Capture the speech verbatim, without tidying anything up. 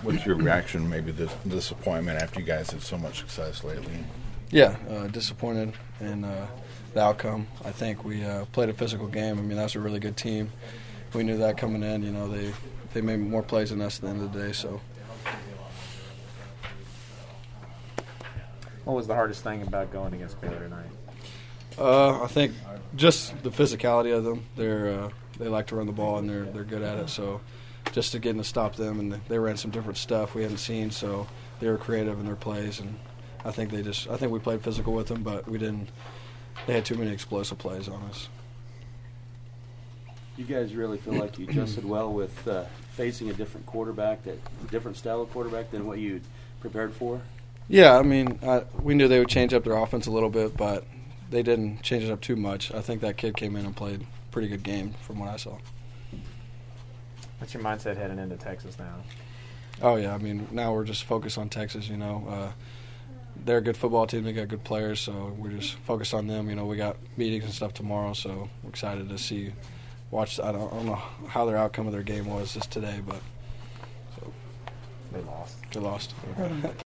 What's your reaction, maybe this disappointment after you guys had so much success lately? Yeah, uh, disappointed in uh, the outcome. I think we uh, played a physical game. I mean, that's a really good team. We knew that coming in. You know, they they made more plays than us at the end of the day. So, what was the hardest thing about going against Baylor tonight? uh, I think just the physicality of them. They're uh, they like to run the ball and they're they're good at it. So, just to getting to stop them, and they ran some different stuff we hadn't seen. So they were creative in their plays, and I think they just I think we played physical with them, but we didn't. They had too many explosive plays on us. You guys really feel like you adjusted well with uh, facing a different quarterback, that different style of quarterback than what you prepared for? Yeah, I mean, I, we knew they would change up their offense a little bit, but they didn't change it up too much. I think that kid came in and played a pretty good game from what I saw. What's your mindset heading into Texas now? Oh, yeah, I mean, now we're just focused on Texas, you know. Uh, they're a good football team. They got good players, so we're just focused on them. You know, we got meetings and stuff tomorrow, so we're excited to see – watch. I don't, I don't know how their outcome of their game was just today, but so they lost. They lost.